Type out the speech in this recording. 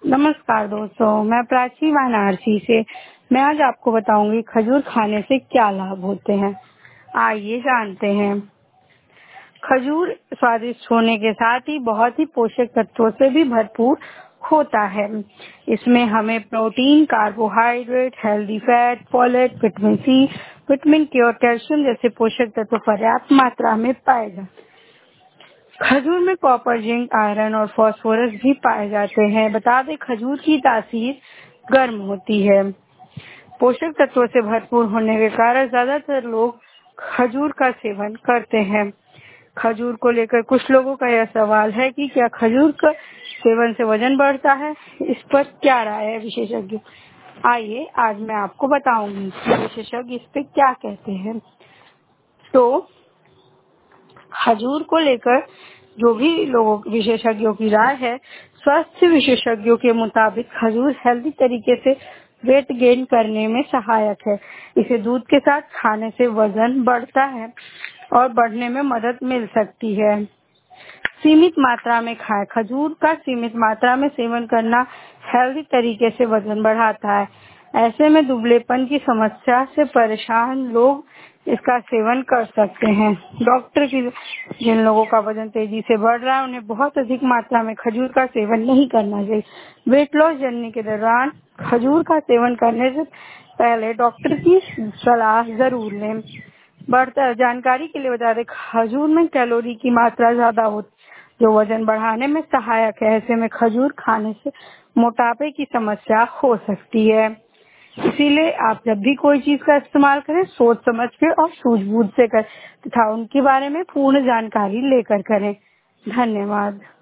नमस्कार दोस्तों, मैं प्राची वाराणसी से। मैं आज आपको बताऊंगी खजूर खाने से क्या लाभ होते हैं। आइए जानते हैं। खजूर स्वादिष्ट होने के साथ ही बहुत ही पोषक तत्वों से भी भरपूर होता है। इसमें हमें protein, carbohydrate, healthy fat, folate, vitamin C, vitamin K और कैल्शियम जैसे पोषक तत्व पर्याप्त मात्रा में पाए जाते हैं। खजूर में कॉपर, जिंक, आयरन और फास्फोरस भी पाए जाते हैं। बता दें, खजूर की तासीर गर्म होती है। पोषक तत्वों से भरपूर होने के कारण ज्यादातर लोग खजूर का सेवन करते हैं। खजूर को लेकर कुछ लोगों का यह सवाल है कि क्या खजूर का सेवन से वजन बढ़ता है। इस पर क्या राय है विशेषज्ञों। आइए आज मैं आपको बताऊंगी कि विशेषज्ञ इस पे क्या कहते हैं। तो खजूर को लेकर जो भी लोगों विशेषज्ञों की राय है, स्वास्थ्य विशेषज्ञों के मुताबिक खजूर हेल्दी तरीके से वेट गेन करने में सहायक है। इसे दूध के साथ खाने से वजन बढ़ता है और बढ़ने में मदद मिल सकती है। सीमित मात्रा में खाएं। खजूर का सीमित मात्रा में सेवन करना हेल्दी तरीके से वजन बढ़ाता है। ऐसे में दुबलेपन की समस्या से परेशान लोग इसका सेवन कर सकते हैं। डॉक्टर की जिन लोगों का वजन तेजी से बढ़ रहा है, उन्हें बहुत अधिक मात्रा में खजूर का सेवन नहीं करना चाहिए। वेट लॉस जर्नी के दौरान खजूर का सेवन करने से पहले डॉक्टर की सलाह जरूर लें। बढ़ता जानकारी के लिए बता दें, खजूर में कैलोरी की मात्रा ज्यादा होती है जो वजन बढ़ाने में सहायक है। ऐसे में खजूर खाने से मोटापे की समस्या हो सकती है। इसीलिए आप जब भी कोई चीज का इस्तेमाल करें, सोच समझ के और सूझबूझ से करें तथा उनके बारे में पूर्ण जानकारी लेकर करें। धन्यवाद।